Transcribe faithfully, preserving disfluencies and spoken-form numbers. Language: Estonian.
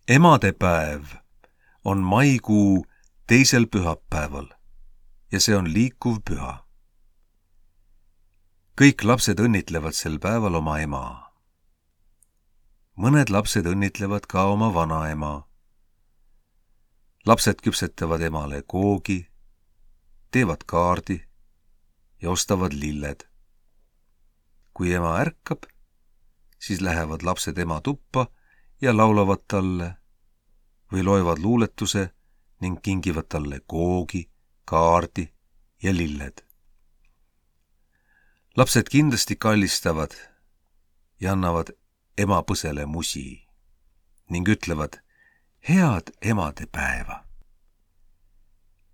Emadepäev on maikuu teisel pühapäeval ja see on liikuv püha. Kõik lapsed õnnitlevad sel päeval oma ema. Mõned lapsed õnnitlevad ka oma vanaema. Lapsed küpsetavad emale koogi, teevad kaardi ja ostavad lilled. Kui ema ärkab, siis lähevad lapsed ema tuppa ja laulavad talle või loevad luuletuse ning kingivad talle koogi, kaardi ja lilled. Lapsed kindlasti kallistavad ja annavad ema põsele musi ning ütlevad head emadepäeva.